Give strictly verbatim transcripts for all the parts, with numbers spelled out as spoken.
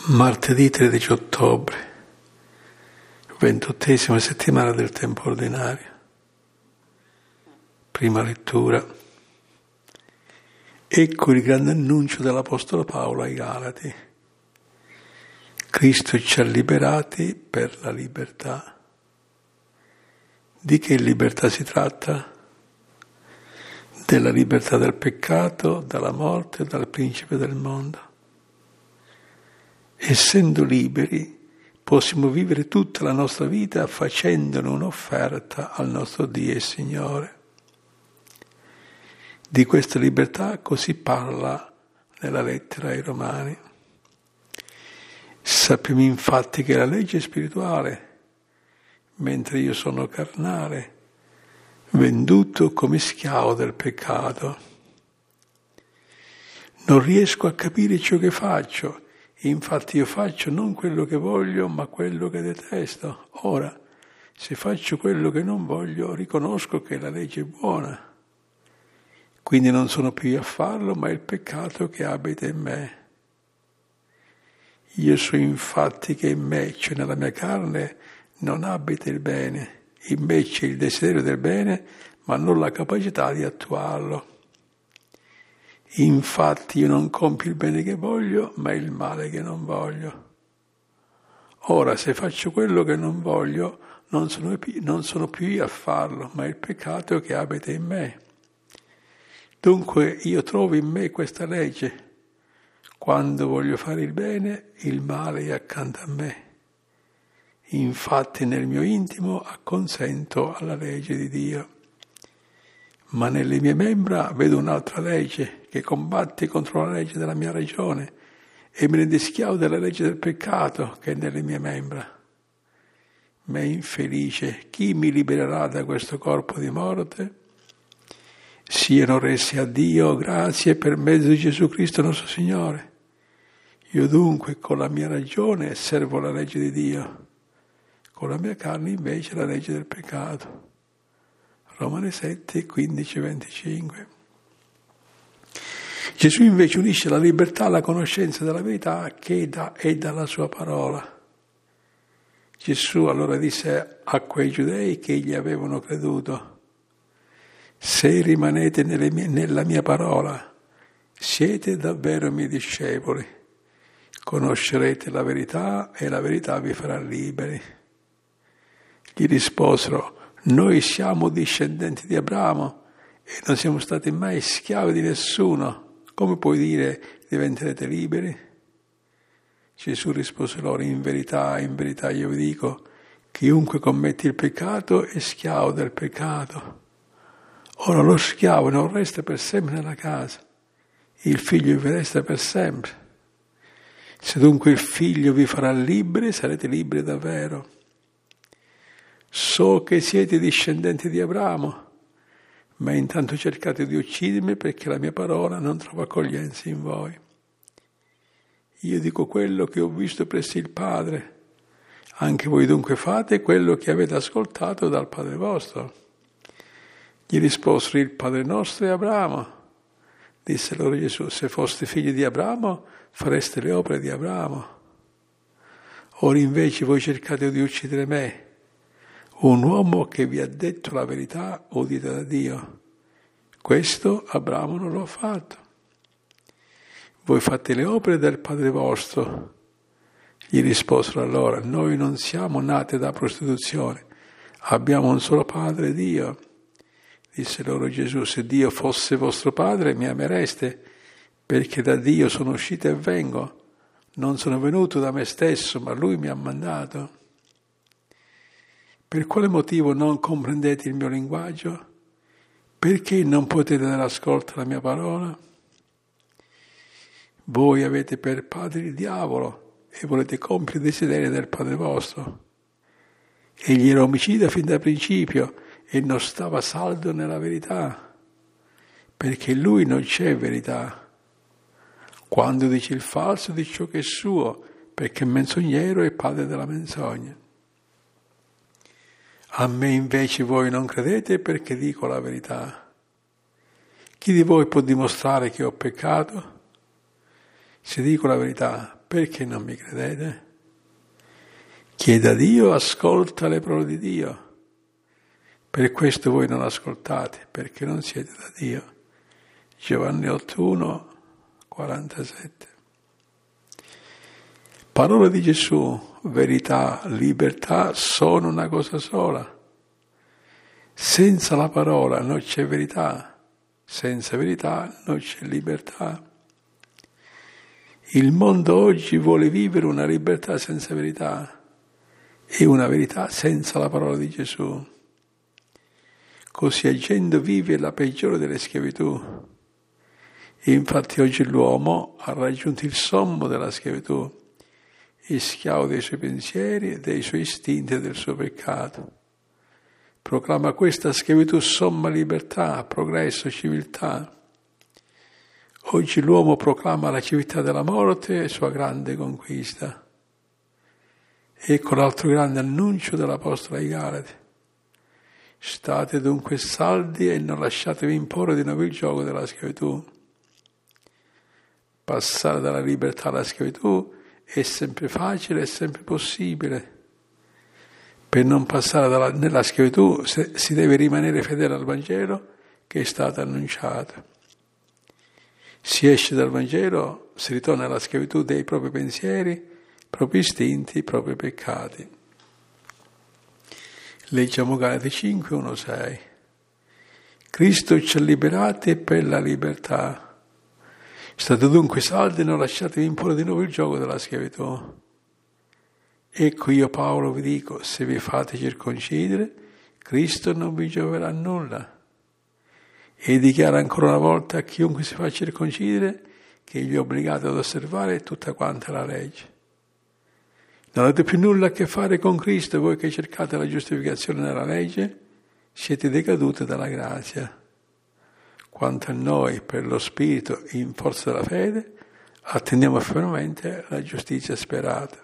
Martedì tredici ottobre, ventottesima settimana del tempo ordinario. Prima lettura. Ecco il grande annuncio dell'Apostolo Paolo ai Galati. Cristo ci ha liberati per la libertà. Di che libertà si tratta? Della libertà dal peccato, dalla morte e dal principe del mondo. Essendo liberi, possiamo vivere tutta la nostra vita facendone un'offerta al nostro Dio e Signore. Di questa libertà così parla nella lettera ai Romani. Sappiamo infatti che la legge è spirituale, mentre io sono carnale, venduto come schiavo del peccato. Non riesco a capire ciò che faccio. Infatti io faccio non quello che voglio, ma quello che detesto. Ora, se faccio quello che non voglio, riconosco che la legge è buona. Quindi non sono più io a farlo, ma è il peccato che abita in me. Io so infatti che in me, cioè nella mia carne, non abita il bene. In me c'è il desiderio del bene, ma non la capacità di attuarlo. Infatti io non compio il bene che voglio, ma il male che non voglio. Ora, se faccio quello che non voglio, non sono più, non sono più io a farlo, ma il peccato che abita in me. Dunque io trovo in me questa legge. Quando voglio fare il bene, il male è accanto a me. Infatti nel mio intimo acconsento alla legge di Dio. Ma nelle mie membra vedo un'altra legge che combatte contro la legge della mia ragione e mi rende schiavo della legge del peccato che è nelle mie membra. Ma infelice, chi mi libererà da questo corpo di morte? Siano resi a Dio grazie per mezzo di Gesù Cristo nostro Signore. Io dunque con la mia ragione servo la legge di Dio, con la mia carne invece la legge del peccato. Romani sette, quindici, venticinque. Gesù invece unisce la libertà alla conoscenza della verità che è, da, è dalla sua parola. Gesù allora disse a quei giudei che gli avevano creduto: se rimanete nelle mie, nella mia parola, siete davvero miei discepoli. Conoscerete la verità e la verità vi farà liberi. Gli risposero: noi siamo discendenti di Abramo e non siamo stati mai schiavi di nessuno. Come puoi dire diventerete liberi? Gesù rispose loro: in verità, in verità io vi dico, chiunque commette il peccato è schiavo del peccato. Ora lo schiavo non resta per sempre nella casa, il figlio vi resta per sempre. Se dunque il figlio vi farà liberi, sarete liberi davvero. So che siete discendenti di Abramo, ma intanto cercate di uccidermi perché la mia parola non trova accoglienza in voi. Io dico quello che ho visto presso il Padre, anche voi dunque fate quello che avete ascoltato dal Padre vostro. Gli risposero: il Padre nostro è Abramo. Disse loro Gesù: se foste figli di Abramo, fareste le opere di Abramo. Ora invece voi cercate di uccidere me, un uomo che vi ha detto la verità udita da Dio. Questo Abramo non l'ha fatto. Voi fate le opere del Padre vostro. Gli risposero allora: noi non siamo nati da prostituzione, abbiamo un solo Padre, Dio. Disse loro Gesù: se Dio fosse vostro Padre mi amereste, perché da Dio sono uscito e vengo. Non sono venuto da me stesso, ma Lui mi ha mandato. Per quale motivo non comprendete il mio linguaggio? Perché non potete dare ascolto alla mia parola? Voi avete per padre il diavolo e volete compiere i desideri del Padre vostro. Egli era omicida fin dal principio e non stava saldo nella verità, perché in lui non c'è verità. Quando dice il falso, dice ciò che è suo, perché è menzognero e padre della menzogna. A me invece voi non credete perché dico la verità. Chi di voi può dimostrare che ho peccato? Se dico la verità, Perché non mi credete? Chieda a Dio, ascolta le parole di Dio. Per questo voi non ascoltate, perché non siete da Dio. Giovanni otto uno quarantasette. Parola di Gesù, verità, libertà sono una cosa sola. Senza la parola non c'è verità, senza verità non c'è libertà. Il mondo oggi vuole vivere una libertà senza verità e una verità senza la parola di Gesù. Così agendo vive la peggiore delle schiavitù. Infatti oggi l'uomo ha raggiunto il sommo della schiavitù, è schiavo dei suoi pensieri, dei suoi istinti e del suo peccato. Proclama questa schiavitù somma libertà, progresso, civiltà. Oggi l'uomo proclama la civiltà della morte e sua grande conquista. Ecco l'altro grande annuncio dell'Apostolo ai Galati. State dunque saldi e non lasciatevi imporre di nuovo il gioco della schiavitù. Passare dalla libertà alla schiavitù è sempre facile, è sempre possibile. Per non passare dalla, nella schiavitù si deve rimanere fedele al Vangelo che è stato annunciato. Si esce dal Vangelo, si ritorna alla schiavitù dei propri pensieri, propri istinti, propri peccati. Leggiamo Galati cinque, uno sei. Cristo ci ha liberati per la libertà. State dunque saldi e non lasciatevi imporre di nuovo il gioco della schiavitù. Ecco io Paolo vi dico, se vi fate circoncidere, Cristo non vi gioverà nulla. E dichiara ancora una volta a chiunque si fa circoncidere che egli è obbligato ad osservare tutta quanta la legge. Non avete più nulla a che fare con Cristo, voi che cercate la giustificazione nella legge, siete decaduti dalla grazia. Quanto a noi, per lo Spirito, in forza della fede, attendiamo fermamente la giustizia sperata.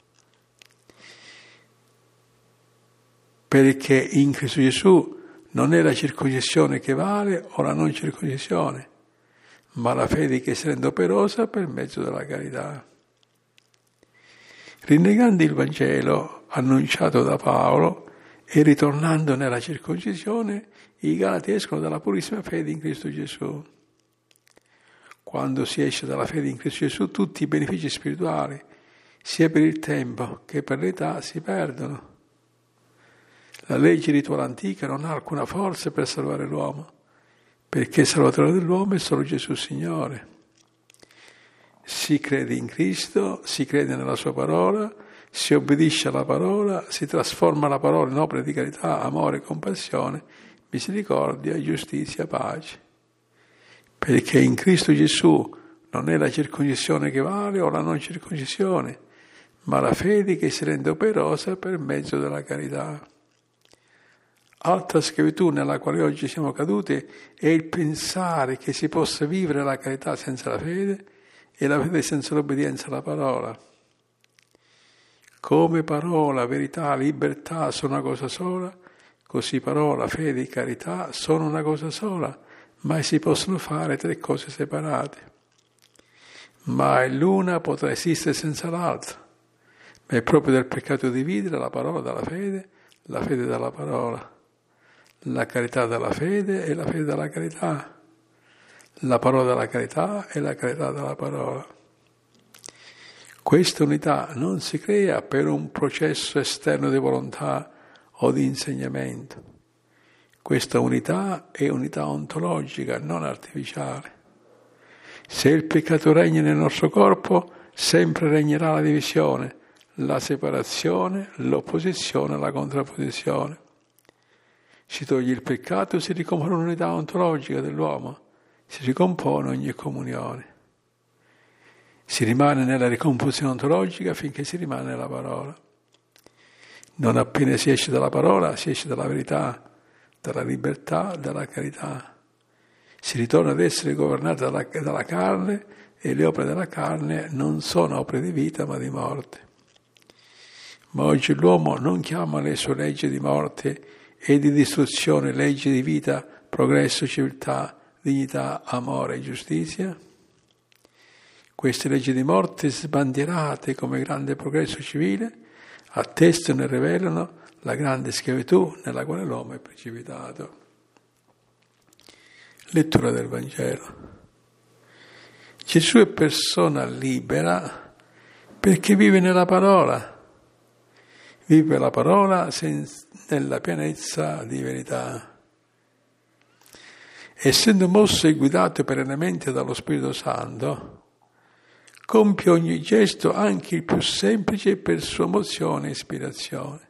Perché in Cristo Gesù non è la circoncisione che vale o la non circoncisione, ma la fede che si rende operosa per mezzo della carità. Rinnegando il Vangelo annunciato da Paolo e ritornando nella circoncisione, i Galati escono dalla purissima fede in Cristo Gesù. Quando si esce dalla fede in Cristo Gesù, tutti i benefici spirituali, sia per il tempo che per l'età, si perdono. La legge rituale antica non ha alcuna forza per salvare l'uomo, perché il Salvatore dell'uomo è solo Gesù Signore. Si crede in Cristo, si crede nella sua parola, si obbedisce alla parola, si trasforma la parola in opere di carità, amore, compassione, misericordia, giustizia, pace. Perché in Cristo Gesù non è la circoncisione che vale o la non circoncisione, ma la fede che si rende operosa per mezzo della carità. Altra schiavitù nella quale oggi siamo caduti è il pensare che si possa vivere la carità senza la fede e la fede senza l'obbedienza alla parola. Come parola, verità, libertà sono una cosa sola, così parola, fede e carità sono una cosa sola, ma si possono fare tre cose separate. Mai l'una potrà esistere senza l'altra, ma è proprio del peccato dividere la parola dalla fede, la fede dalla parola. La carità dalla fede e la fede dalla carità, la parola dalla carità e la carità dalla parola. Questa unità non si crea per un processo esterno di volontà o di insegnamento. Questa unità è unità ontologica, non artificiale. Se il peccato regna nel nostro corpo, sempre regnerà la divisione, la separazione, l'opposizione, la contrapposizione. Si toglie il peccato, si ricompone un'unità ontologica dell'uomo, si ricompone ogni comunione. Si rimane nella ricomposizione ontologica finché si rimane nella parola. Non appena si esce dalla parola, si esce dalla verità, dalla libertà, dalla carità. Si ritorna ad essere governati dalla, dalla carne e le opere della carne non sono opere di vita ma di morte. Ma oggi l'uomo non chiama le sue leggi di morte e di distruzione, leggi di vita, progresso, civiltà, dignità, amore e giustizia? Queste leggi di morte sbandierate come grande progresso civile attestano e rivelano la grande schiavitù nella quale l'uomo è precipitato. Lettura del Vangelo. Gesù è persona libera perché vive nella parola, vive la parola senza, nella pienezza di verità. Essendo mosso e guidato perennemente dallo Spirito Santo, compie ogni gesto, anche il più semplice, per sua mozione e ispirazione.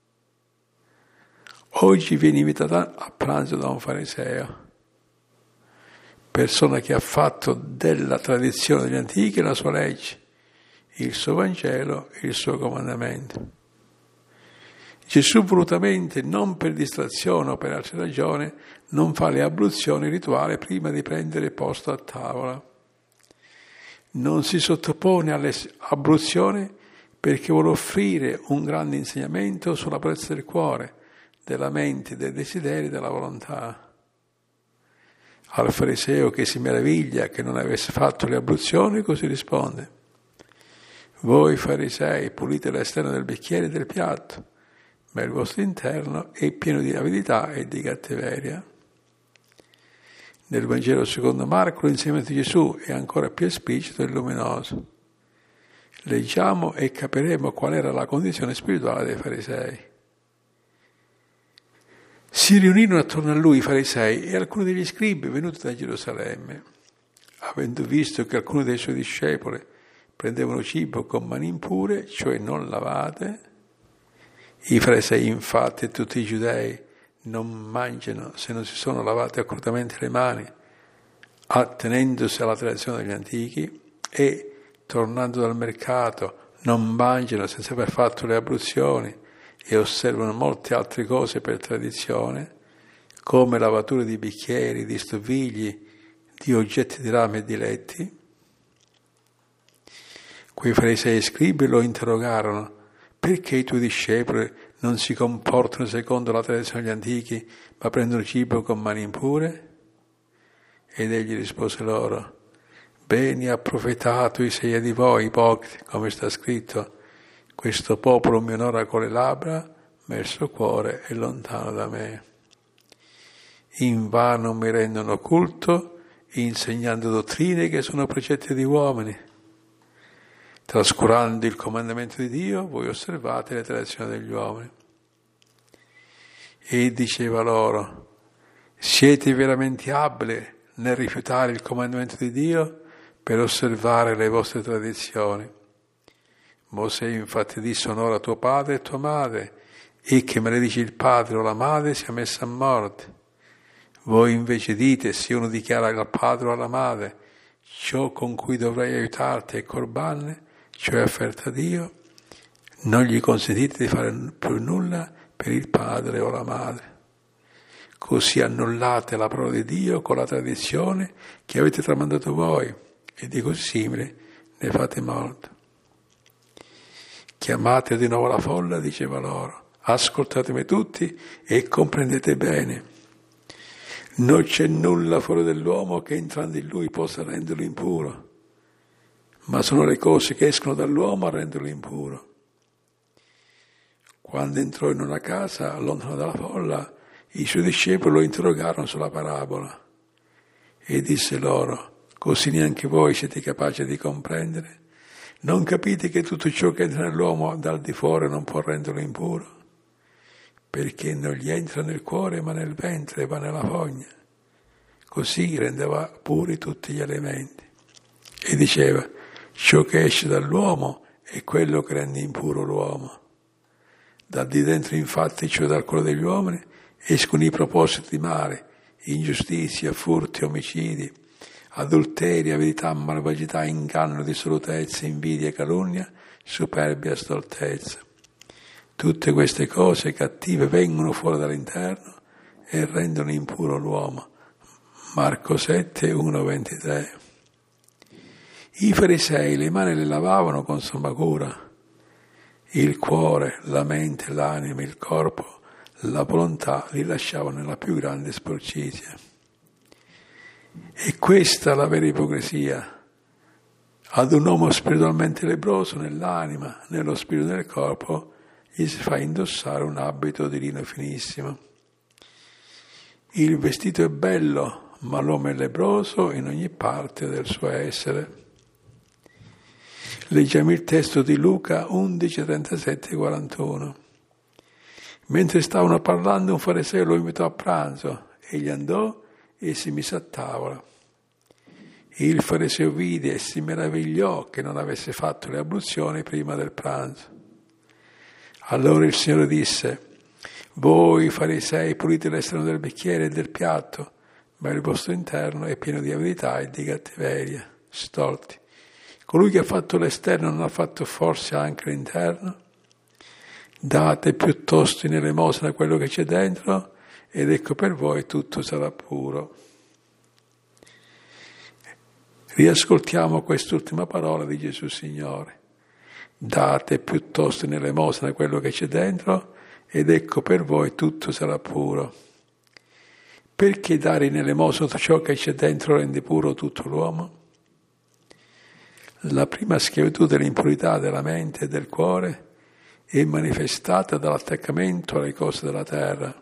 Oggi viene invitato a pranzo da un fariseo, persona che ha fatto della tradizione degli antichi la sua legge, il suo Vangelo e il suo comandamento. Gesù volutamente, non per distrazione o per altre ragioni, non fa le abluzioni rituali prima di prendere posto a tavola. Non si sottopone alle abluzioni perché vuole offrire un grande insegnamento sulla purezza del cuore, della mente, dei desideri, della volontà. Al fariseo che si meraviglia che non avesse fatto le abluzioni, così risponde: voi farisei pulite l'esterno del bicchiere e del piatto, ma il vostro interno è pieno di avidità e di cattiveria. Nel Vangelo secondo Marco l'insegnamento di Gesù è ancora più esplicito e luminoso. Leggiamo e capiremo qual era la condizione spirituale dei farisei. Si riunirono attorno a lui i farisei e alcuni degli scribi venuti da Gerusalemme. Avendo visto che alcuni dei suoi discepoli prendevano cibo con mani impure, cioè non lavate, i farisei infatti e tutti i giudei non mangiano se non si sono lavate accuratamente le mani, attenendosi alla tradizione degli antichi, e tornando dal mercato non mangiano senza aver fatto le abluzioni e osservano molte altre cose per tradizione, come lavature di bicchieri, di stovigli, di oggetti di rame e di letti. Quei farisei e scribi lo interrogarono: perché i tuoi discepoli non si comportano secondo la tradizione degli antichi, ma prendono cibo con mani impure? Ed egli rispose loro: bene ha profetato Isaia di voi, ipocriti, come sta scritto: questo popolo mi onora con le labbra, ma il suo cuore è lontano da me. Invano mi rendono culto, insegnando dottrine che sono precetti di uomini. Trascurando il comandamento di Dio, voi osservate le tradizioni degli uomini. E diceva loro: siete veramente abili nel rifiutare il comandamento di Dio per osservare le vostre tradizioni. Mosè infatti disse: onora tuo padre e tua madre, e che maledici il padre o la madre sia messa a morte. Voi invece dite: se uno dichiara al padre o alla madre ciò con cui dovrei aiutarti è corban, cioè offerta a Dio, non gli consentite di fare più nulla per il padre o la madre. Così annullate la parola di Dio con la tradizione che avete tramandato voi, e di così simile ne fate molto. Chiamate di nuovo la folla, diceva loro: ascoltatemi tutti e comprendete bene. Non c'è nulla fuori dell'uomo che entrando in lui possa renderlo impuro, ma sono le cose che escono dall'uomo a renderlo impuro. Quando entrò in una casa, lontano dalla folla, i suoi discepoli lo interrogarono sulla parabola e disse loro: così neanche voi siete capaci di comprendere? Non capite che tutto ciò che entra nell'uomo dal di fuori non può renderlo impuro? Perché non gli entra nel cuore ma nel ventre e va nella fogna. Così rendeva puri tutti gli elementi. E diceva: ciò che esce dall'uomo è quello che rende impuro l'uomo. Da di dentro infatti, cioè dal cuore degli uomini, escono i propositi di male, ingiustizia, furti, omicidi, adulteri, avidità, malvagità, inganno, dissolutezza, invidia, calunnia, superbia, stoltezza. Tutte queste cose cattive vengono fuori dall'interno e rendono impuro l'uomo. Marco sette, uno, ventitré. I farisei le mani le lavavano con somma cura. Il cuore, la mente, l'anima, il corpo, la volontà li lasciavano nella più grande sporcizia. E questa è la vera ipocrisia. Ad un uomo spiritualmente lebbroso nell'anima, nello spirito e nel corpo, gli si fa indossare un abito di lino finissimo. Il vestito è bello, ma l'uomo è lebbroso in ogni parte del suo essere. Leggiamo il testo di Luca undici, trentasette, quarantuno. Mentre stavano parlando, un fariseo lo invitò a pranzo. Egli andò e si mise a tavola. Il fariseo vide e si meravigliò che non avesse fatto le abluzioni prima del pranzo. Allora il Signore disse: voi farisei pulite l'esterno del bicchiere e del piatto, ma il vostro interno è pieno di avidità e di cattiveria. Stolti. Colui che ha fatto l'esterno non ha fatto forse anche l'interno? Date piuttosto in elemosina quello che c'è dentro, ed ecco per voi tutto sarà puro. Riascoltiamo quest'ultima parola di Gesù Signore. Date piuttosto in elemosina quello che c'è dentro, ed ecco per voi tutto sarà puro. Perché dare in elemosina tutto ciò che c'è dentro rende puro tutto l'uomo? La prima schiavitù dell'impurità della mente e del cuore è manifestata dall'attaccamento alle cose della terra.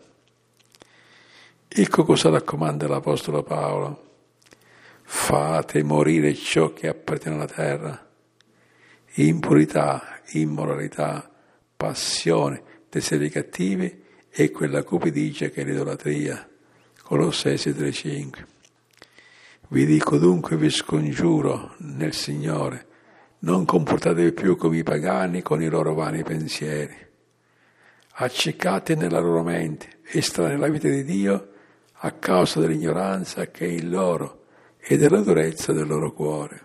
Ecco cosa raccomanda l'Apostolo Paolo. Fate morire ciò che appartiene alla terra. Impurità, immoralità, passione, desideri cattivi e quella cupidigia che è l'idolatria. Colossesi tre cinque. Vi dico dunque, vi scongiuro nel Signore, non comportatevi più come i pagani con i loro vani pensieri. Accecate nella loro mente, estranei alla vita di Dio, a causa dell'ignoranza che è in loro e della durezza del loro cuore.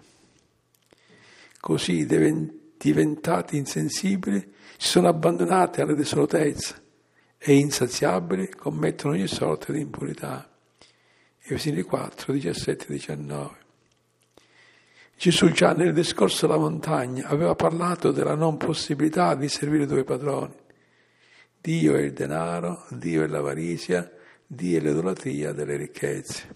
Così, diventati insensibili, si sono abbandonati alla desolatezza e insaziabili commettono ogni sorta di impurità. Efesini quattro, diciassette e diciannove. Gesù già nel discorso della montagna aveva parlato della non possibilità di servire due padroni. Dio è il denaro, Dio è l'avarizia, Dio è l'idolatria delle ricchezze.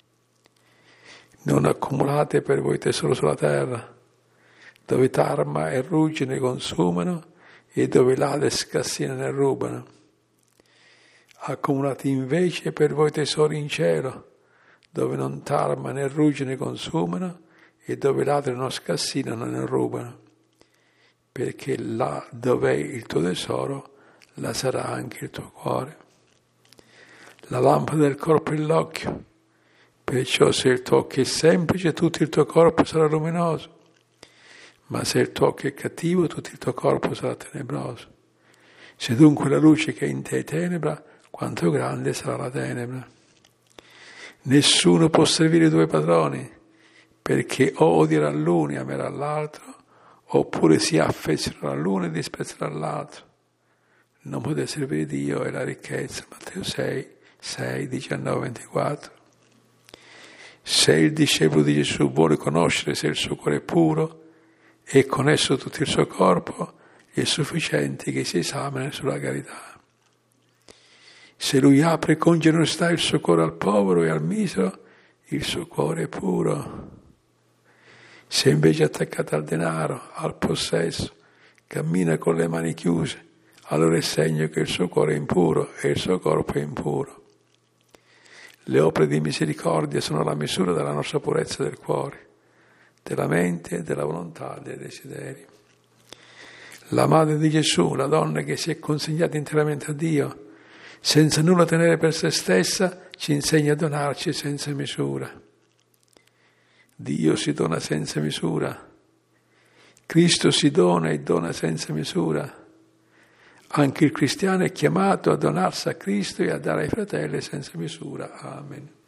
Non accumulate per voi tesoro sulla terra, dove tarma e ruggine consumano e dove lade e scassina ne rubano. Accumulate invece per voi tesori in cielo, dove non tarma né ruggine consumano e dove ladri non scassinano né rubano, perché là dove è il tuo tesoro, là sarà anche il tuo cuore. La lampada del corpo è l'occhio, perciò se il tuo occhio è semplice, tutto il tuo corpo sarà luminoso, ma se il tuo occhio è cattivo, tutto il tuo corpo sarà tenebroso. Se dunque la luce che è in te è tenebra, quanto grande sarà la tenebra. Nessuno può servire due padroni, perché o odierà l'uno e amerà l'altro, oppure si affezionerà all'uno e disprezzerà l'altro. Non potete servire Dio e la ricchezza. Matteo sei, sei, diciannove, ventiquattro. Se il discepolo di Gesù vuole conoscere se il suo cuore è puro e con esso tutto il suo corpo, è sufficiente che si esamini sulla carità. Se lui apre con generosità il suo cuore al povero e al misero, il suo cuore è puro. Se invece è attaccato al denaro, al possesso, cammina con le mani chiuse, allora è segno che il suo cuore è impuro e il suo corpo è impuro. Le opere di misericordia sono la misura della nostra purezza del cuore, della mente, della volontà, dei desideri. La madre di Gesù, la donna che si è consegnata interamente a Dio, senza nulla tenere per se stessa, ci insegna a donarci senza misura. Dio si dona senza misura. Cristo si dona e dona senza misura. Anche il cristiano è chiamato a donarsi a Cristo e a dare ai fratelli senza misura. Amen.